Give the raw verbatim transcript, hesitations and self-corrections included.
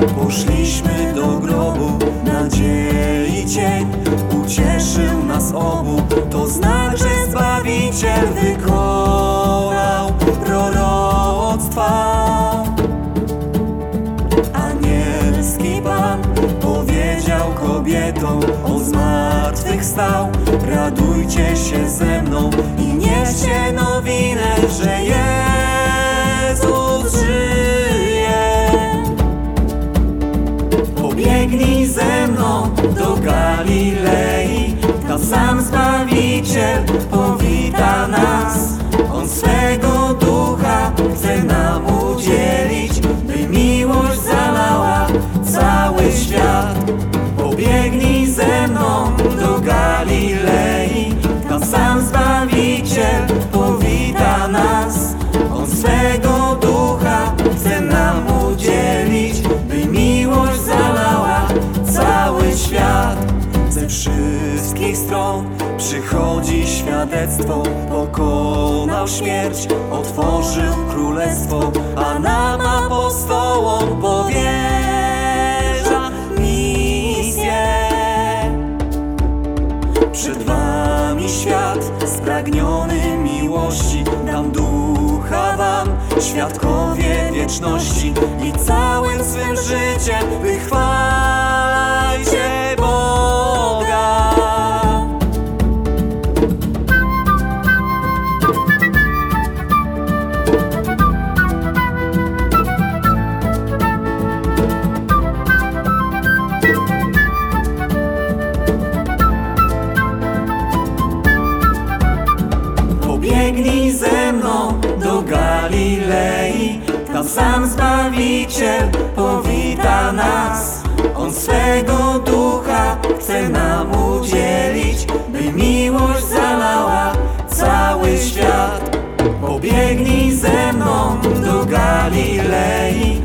Poszliśmy do grobu, nadziei cień ucieszył nas obu. To znak, że Zbawiciel wykonał proroctwa. Anielski Pan powiedział kobietom: o zmartwychwstał, radujcie się ze mną i nieście nowinę, że Jezus żyje. Pobiegnij ze mną do Galilei, tam sam Zbawiciel powita nas. On swego ducha chce nam udzielić, by miłość zalała cały świat. Pobiegnij ze mną do Galilei, tam sam Zbawiciel powita nas. On swego ducha chce nam udzielić, by miłość zalała cały świat. Ze wszystkich stron przychodzi świadectwo: pokonał śmierć, otworzył królestwo, a nam apostołom powierza misję. Przed wami świat spragniony miłości, dam ducha wam, świadkowie wieczności, i całym swym życiem wychwalajcie Boga. Pobiegnij ze mną do Galilei, tam sam Zbawiciel powita nas. On swego ducha chce nam udzielić, by miłość zalała cały świat. Pobiegnij ze mną do Galilei,